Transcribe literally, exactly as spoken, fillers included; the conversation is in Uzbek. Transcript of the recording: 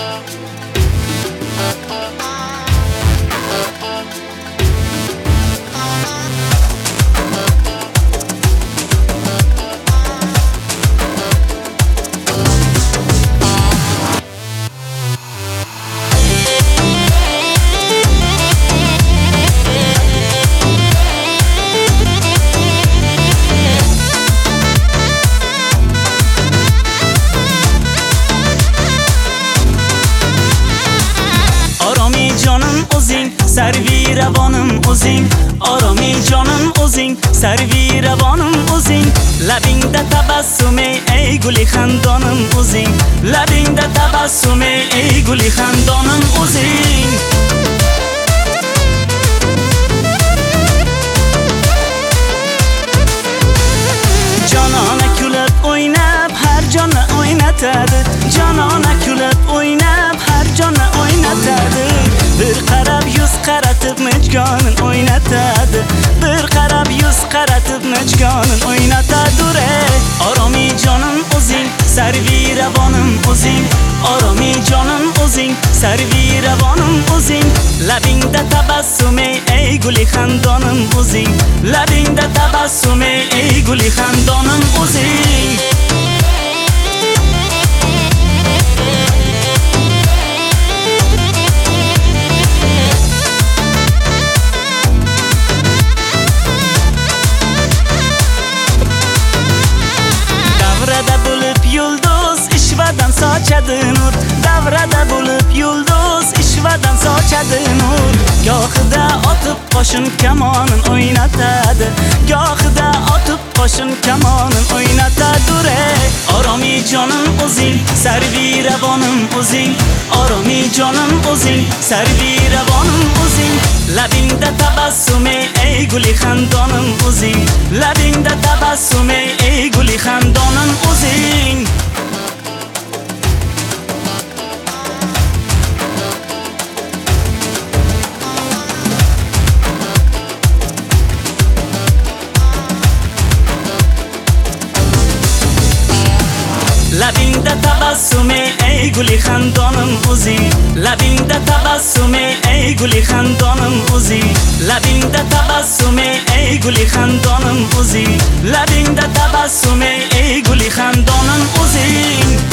Sarvi ravonim o'zing, oromi jonim o'zing, sarvi ravonim o'zing. Labingda tabassum ey guli xandonim o'zing, labingda tabassum ey guli xandonim o'zing. Jonona kulib o'ynab har jonni o'ynatadi, jonona kulib o'ynab har jonni o'ynatadi. Bir qarab yuz qaratib mijgonin o'ynatadi, bir qarab yuz qaratib mijgonin o'ynatadi. Oromi jonim o'zing, sarvi ravonim o'zing, oromi jonim o'zing, sarvi ravonim o'zing. Labingda tabassum ey guli xandonim o'zing, labingda tabassum ey guli xandonim o'zing. Ishvadan sochadi nur, davrada bo'lib yulduz ishvadan sochadi nur. Gohida otib qo'shin kamonin o'ynatadi, gohida otib qo'shin kamonin o'ynatadi. Oromi jonim o'zing, sarvi ravonim o'zing, oromi jonim o'zing, sarvi ravonim o'zing. Labingda tabassum ey guli xandonim o'zing, labingda tabassum ey guli xandonim o'zing. Labingda tabassum ey guli xandonim o'zing, labingda tabassum ey guli xandonim o'zing, labingda tabassum ey guli xandonim o'zing, labingda tabassum ey guli xandonim o'zing.